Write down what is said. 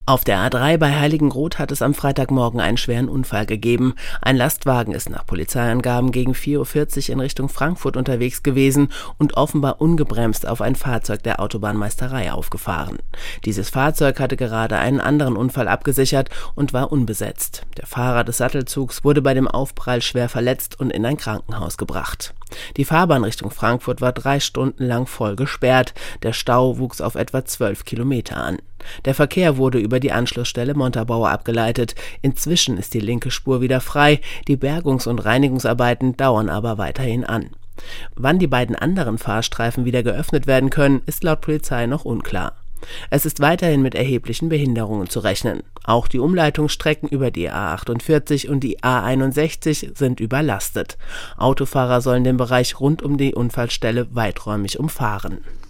Auf der A3 bei Heiligenroth hat es am Freitagmorgen einen schweren Unfall gegeben. Ein Lastwagen ist nach Polizeiangaben gegen 4:40 Uhr in Richtung Frankfurt unterwegs gewesen und offenbar ungebremst auf ein Fahrzeug der Autobahnmeisterei aufgefahren. Dieses Fahrzeug hatte gerade einen anderen Unfall abgesichert und war unbesetzt. Der Fahrer des Sattelzugs wurde bei dem Aufprall schwer verletzt und in ein Krankenhaus gebracht. Die Fahrbahn Richtung Frankfurt war 3 Stunden lang voll gesperrt. Der Stau wuchs auf etwa 12 Kilometer an. Der Verkehr wurde über die Anschlussstelle Montabaur abgeleitet. Inzwischen ist die linke Spur wieder frei. Die Bergungs- und Reinigungsarbeiten dauern aber weiterhin an. Wann die beiden anderen Fahrstreifen wieder geöffnet werden können, ist laut Polizei noch unklar. Es ist weiterhin mit erheblichen Behinderungen zu rechnen. Auch die Umleitungsstrecken über die A48 und die A61 sind überlastet. Autofahrer sollen den Bereich rund um die Unfallstelle weiträumig umfahren.